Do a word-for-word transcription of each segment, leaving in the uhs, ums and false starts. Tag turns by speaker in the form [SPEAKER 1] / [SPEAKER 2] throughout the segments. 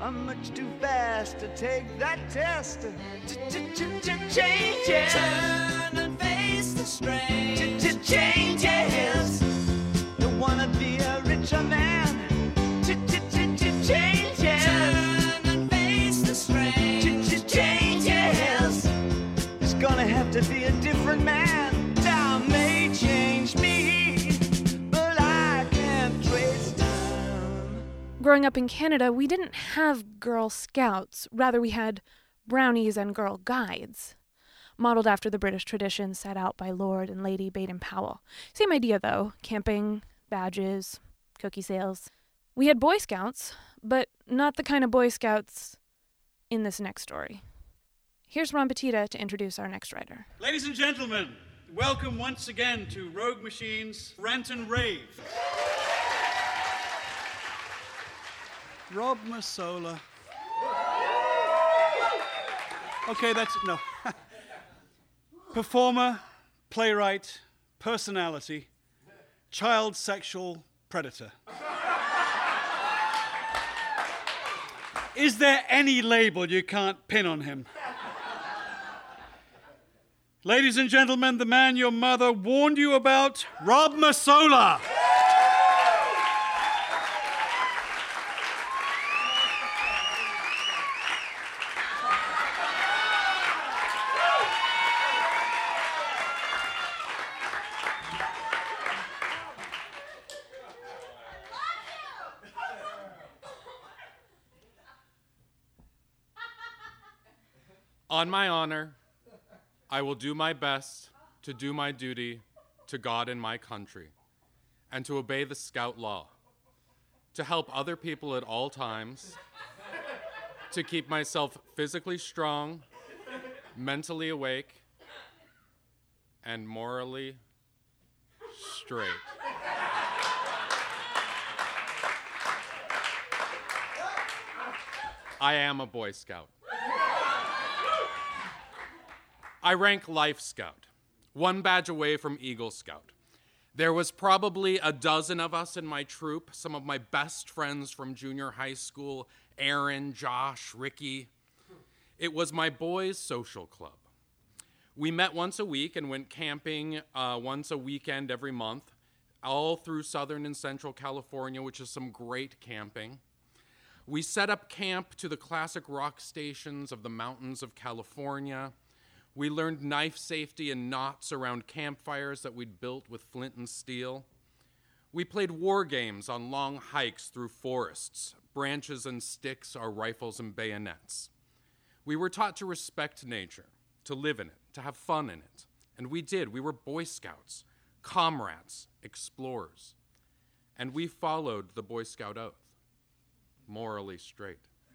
[SPEAKER 1] I'm much too fast to take that test. Changes.
[SPEAKER 2] Turn and face the strain.
[SPEAKER 1] Changes. Don't wanna be a richer man. Changes.
[SPEAKER 2] Turn and face the strain.
[SPEAKER 1] Changes. It's gonna have to be a different man. Time may change me, but I can't trace time.
[SPEAKER 3] Growing up in Canada, we didn't have Girl Scouts. Rather, we had Brownies and Girl Guides, modeled after the British tradition set out by Lord and Lady Baden-Powell. Same idea, though. Camping, badges, cookie sales. We had Boy Scouts, but not the kind of Boy Scouts in this next story. Here's Ron Petita to introduce our next writer.
[SPEAKER 4] Ladies and gentlemen, welcome once again to Rogue Machine's Rant and Rave. Rob Masola. Okay, that's, no. Performer, playwright, personality, child sexual predator. Is there any label you can't pin on him? Ladies and gentlemen, the man your mother warned you about, Rob Masola.
[SPEAKER 5] On my honor, I will do my best to do my duty to God and my country, and to obey the Scout law, to help other people at all times, to keep myself physically strong, mentally awake, and morally straight. I am a Boy Scout. I rank Life Scout, one badge away from Eagle Scout. There was probably a dozen of us in my troop, some of my best friends from junior high school, Aaron, Josh, Ricky. It was my boys' social club. We met once a week and went camping uh, once a weekend every month, all through Southern and Central California, which is some great camping. We set up camp to the classic rock stations of the mountains of California. We learned knife safety and knots around campfires that we'd built with flint and steel. We played war games on long hikes through forests. Branches and sticks are rifles and bayonets. We were taught to respect nature, to live in it, to have fun in it. And we did. We were Boy Scouts, comrades, explorers. And we followed the Boy Scout oath, morally straight.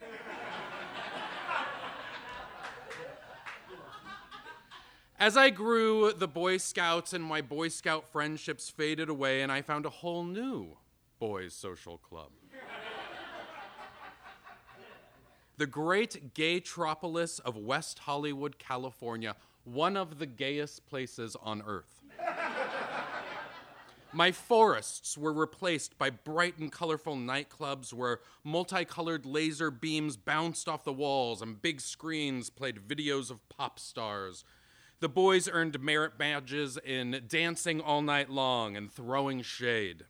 [SPEAKER 5] As I grew, the Boy Scouts and my Boy Scout friendships faded away, and I found a whole new boys' social club. The great gay-tropolis of West Hollywood, California, one of the gayest places on earth. My forests were replaced by bright and colorful nightclubs where multicolored laser beams bounced off the walls and big screens played videos of pop stars. The boys earned merit badges in dancing all night long and throwing shade.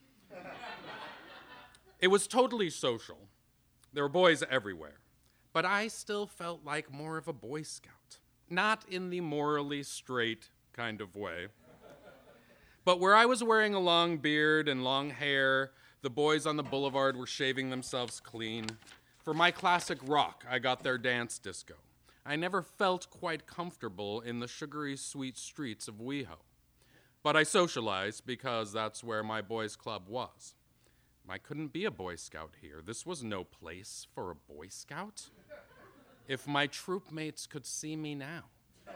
[SPEAKER 5] It was totally social. There were boys everywhere. But I still felt like more of a Boy Scout. Not in the morally straight kind of way. But where I was wearing a long beard and long hair, the boys on the boulevard were shaving themselves clean. For my classic rock, I got their dance disco. I never felt quite comfortable in the sugary sweet streets of WeHo. But I socialized because that's where my boys' club was. I couldn't be a Boy Scout here. This was no place for a Boy Scout. If my troop mates could see me now.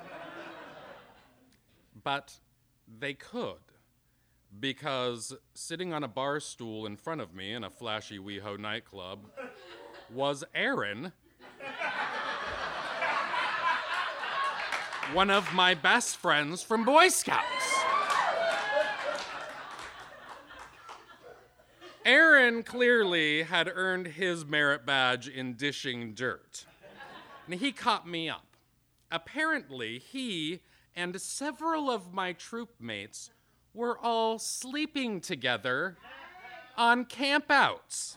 [SPEAKER 5] But they could, because sitting on a bar stool in front of me in a flashy WeHo nightclub was Aaron, one of my best friends from Boy Scouts. Aaron clearly had earned his merit badge in dishing dirt, and he caught me up. Apparently, he and several of my troop mates were all sleeping together on campouts.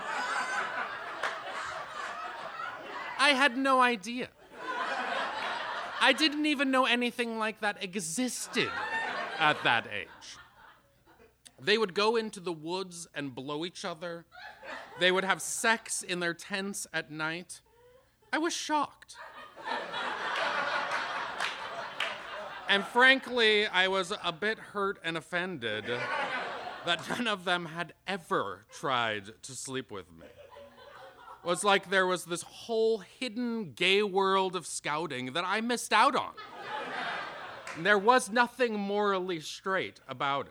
[SPEAKER 5] I had no idea. I didn't even know anything like that existed at that age. They would go into the woods and blow each other. They would have sex in their tents at night. I was shocked. And frankly, I was a bit hurt and offended that none of them had ever tried to sleep with me. It was like there was this whole hidden gay world of scouting that I missed out on. And there was nothing morally straight about it.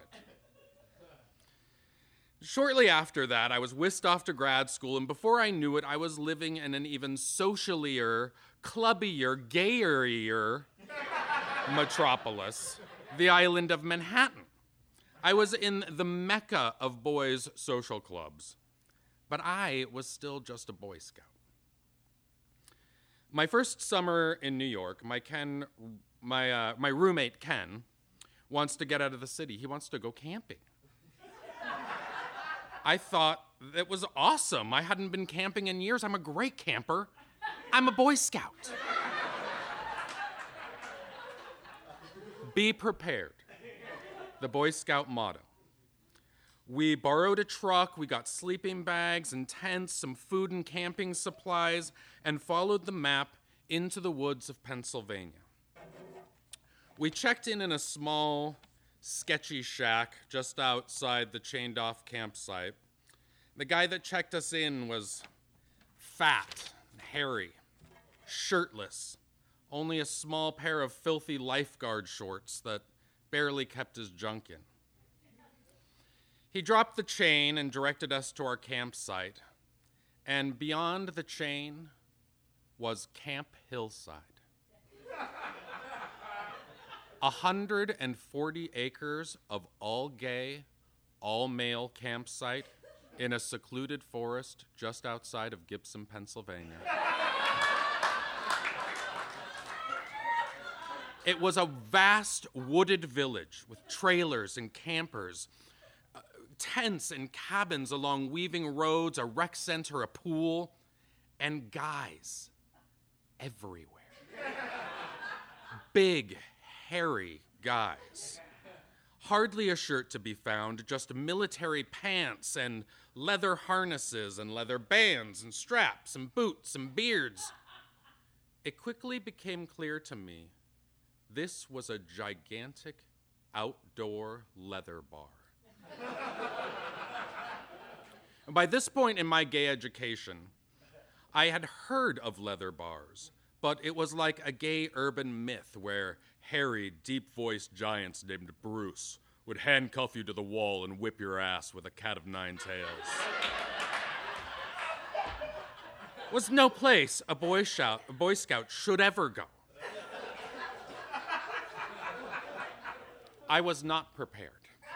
[SPEAKER 5] Shortly after that, I was whisked off to grad school, and before I knew it, I was living in an even socialier, clubbier, gayerier metropolis, the island of Manhattan. I was in the mecca of boys' social clubs, but I was still just a Boy Scout. My first summer in New York, my Ken, my uh, my roommate Ken wants to get out of the city. He wants to go camping. I thought it was awesome. I hadn't been camping in years. I'm a great camper. I'm a Boy Scout. Be prepared. The Boy Scout motto. We borrowed a truck, we got sleeping bags and tents, some food and camping supplies, and followed the map into the woods of Pennsylvania. We checked in in a small, sketchy shack just outside the chained-off campsite. The guy that checked us in was fat, hairy, shirtless, only a small pair of filthy lifeguard shorts that barely kept his junk in. He dropped the chain and directed us to our campsite, and beyond the chain was Camp Hillside. one hundred forty acres of all-gay, all-male campsite in a secluded forest just outside of Gibson, Pennsylvania. It was a vast wooded village with trailers and campers, uh, tents and cabins along weaving roads, a rec center, a pool, and guys everywhere. Big, hairy guys. Hardly a shirt to be found, just military pants and leather harnesses and leather bands and straps and boots and beards. It quickly became clear to me this was a gigantic outdoor leather bar. And by this point in my gay education, I had heard of leather bars, but it was like a gay urban myth where hairy, deep-voiced giants named Bruce would handcuff you to the wall and whip your ass with a cat of nine tails. Was no place a Boy Scout, a Boy Scout should ever go. I was not prepared.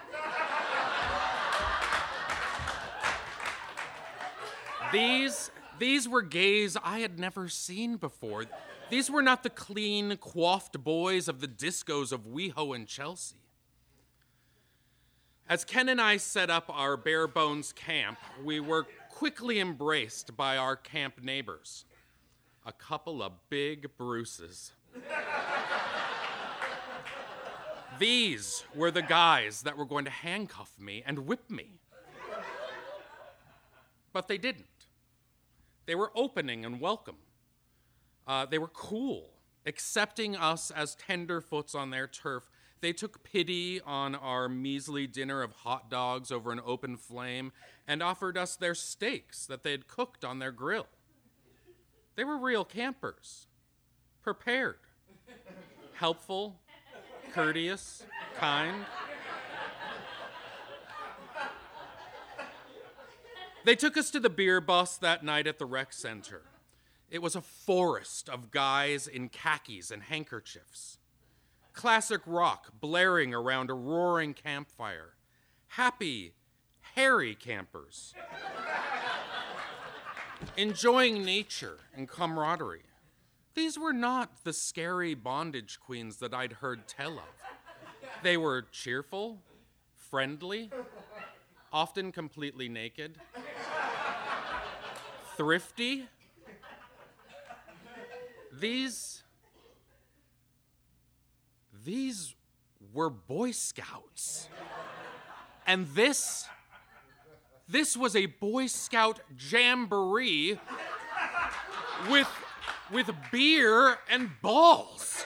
[SPEAKER 5] These, these were gays I had never seen before. These were not the clean, coiffed boys of the discos of WeHo and Chelsea. As Ken and I set up our bare bones camp, we were quickly embraced by our camp neighbors, a couple of big Bruces. These were the guys that were going to handcuff me and whip me. But they didn't. They were opening and welcome. Uh, they were cool, accepting us as tenderfoots on their turf. They took pity on our measly dinner of hot dogs over an open flame and offered us their steaks that they had cooked on their grill. They were real campers, prepared, helpful, courteous, kind. They took us to the beer bus that night at the rec center. It was a forest of guys in khakis and handkerchiefs. Classic rock blaring around a roaring campfire. Happy, hairy campers, enjoying nature and camaraderie. These were not the scary bondage queens that I'd heard tell of. They were cheerful, friendly, often completely naked, thrifty. These, these were Boy Scouts. And this, this was a Boy Scout jamboree with, with beer and balls.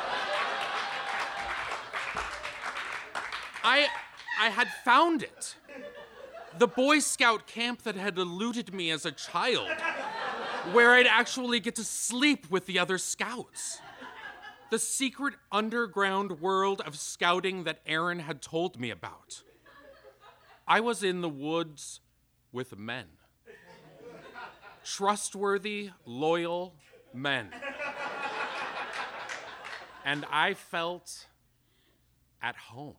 [SPEAKER 5] I, I had found it. The Boy Scout camp that had eluded me as a child, where I'd actually get to sleep with the other scouts. The secret underground world of scouting that Aaron had told me about. I was in the woods with men. Trustworthy, loyal men. And I felt at home.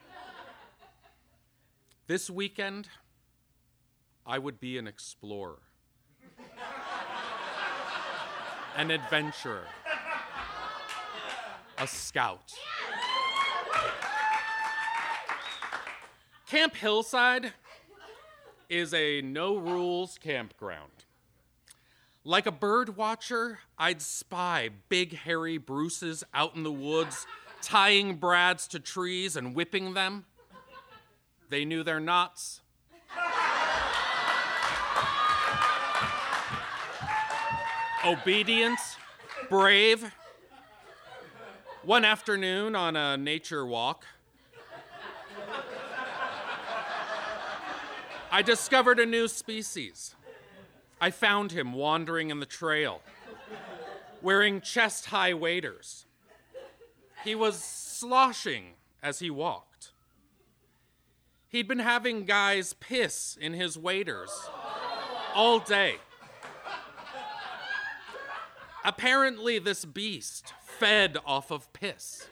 [SPEAKER 5] This weekend, I would be an explorer, an adventurer, a scout. Camp Hillside is a no-rules campground. Like a bird watcher, I'd spy big hairy Bruces out in the woods, tying brads to trees and whipping them. They knew their knots. Obedient, brave. One afternoon on a nature walk, I discovered a new species. I found him wandering in the trail, wearing chest-high waders. He was sloshing as he walked. He'd been having guys piss in his waders all day. Apparently, this beast fed off of piss.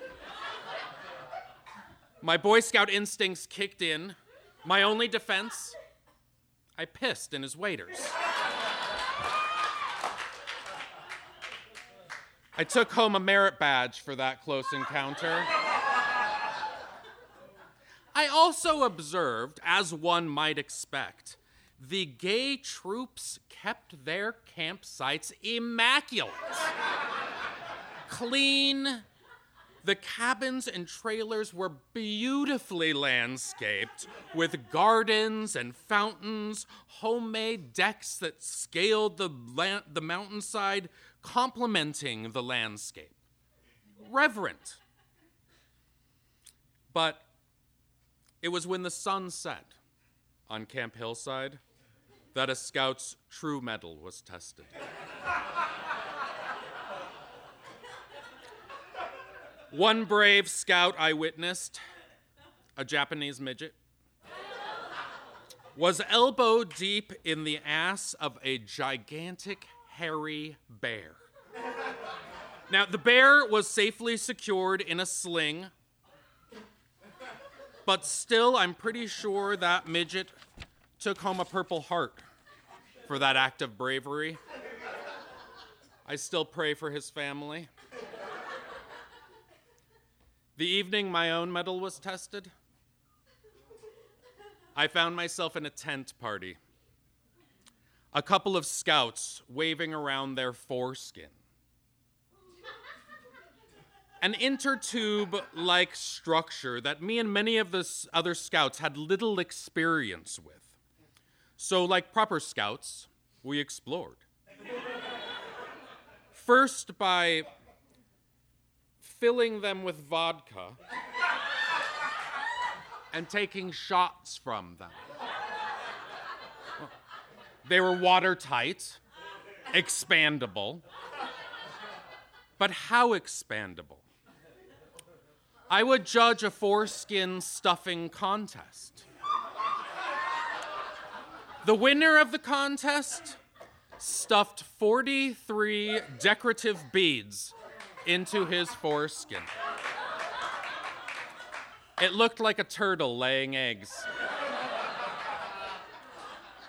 [SPEAKER 5] My Boy Scout instincts kicked in. My only defense, I pissed in his waders. I took home a merit badge for that close encounter. I also observed, as one might expect, the gay troops kept their campsites immaculate. Clean. The cabins and trailers were beautifully landscaped with gardens and fountains, homemade decks that scaled the, la- the mountainside, complementing the landscape. Reverent. But it was when the sun set on Camp Hillside that a scout's true mettle was tested. One brave scout I witnessed, a Japanese midget, was elbow deep in the ass of a gigantic hairy bear. Now, the bear was safely secured in a sling, but still, I'm pretty sure that midget took home a Purple Heart for that act of bravery. I still pray for his family. The evening my own medal was tested, I found myself in a tent party. A couple of scouts waving around their foreskin. An intertube-like structure that me and many of the other scouts had little experience with. So, like proper scouts, we explored. First by filling them with vodka and taking shots from them. They were watertight, expandable. But how expandable? I would judge a foreskin stuffing contest. The winner of the contest stuffed forty-three decorative beads into his foreskin. It looked like a turtle laying eggs.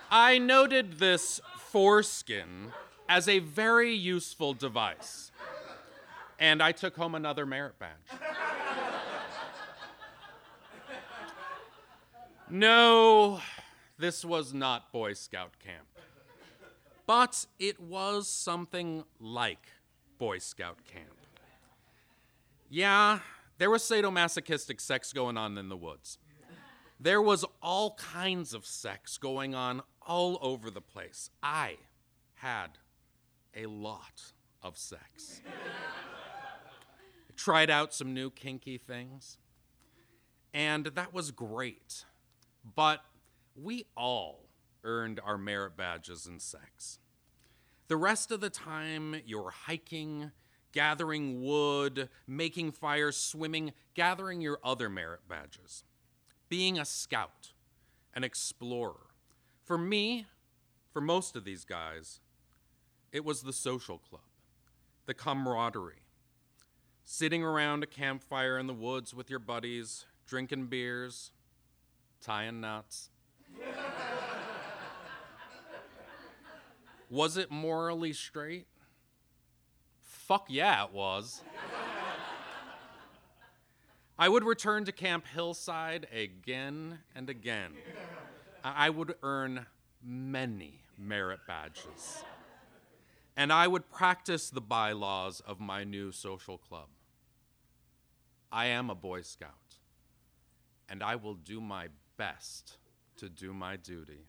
[SPEAKER 5] I noted this foreskin as a very useful device, and I took home another merit badge. No, this was not Boy Scout camp, but it was something like Boy Scout camp. Yeah, there was sadomasochistic sex going on in the woods. There was all kinds of sex going on all over the place. I had a lot of sex. I tried out some new kinky things, and that was great. But we all earned our merit badges in sex. The rest of the time, you're hiking, gathering wood, making fires, swimming, gathering your other merit badges. Being a scout, an explorer. For me, for most of these guys, it was the social club, the camaraderie. Sitting around a campfire in the woods with your buddies, drinking beers, tying knots. Was it morally straight? Fuck yeah, it was. I would return to Camp Hillside again and again. I would earn many merit badges. And I would practice the bylaws of my new social club. I am a Boy Scout, and I will do my best to do my duty.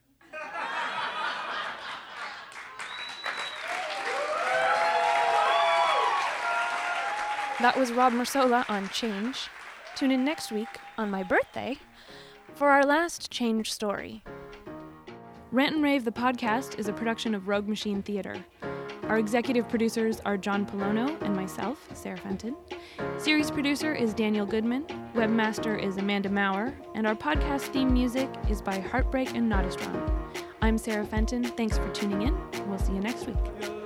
[SPEAKER 3] That was Rob Marsola on Change. Tune in next week on my birthday for our last Change story. Rant and Rave, the podcast, is a production of Rogue Machine Theater. Our executive producers are John Polono and myself, Sarah Fenton. Series producer is Daniel Goodman. Webmaster is Amanda Maurer. And our podcast theme music is by Heartbreak and Naughty Strong. I'm Sarah Fenton. Thanks for tuning in. We'll see you next week.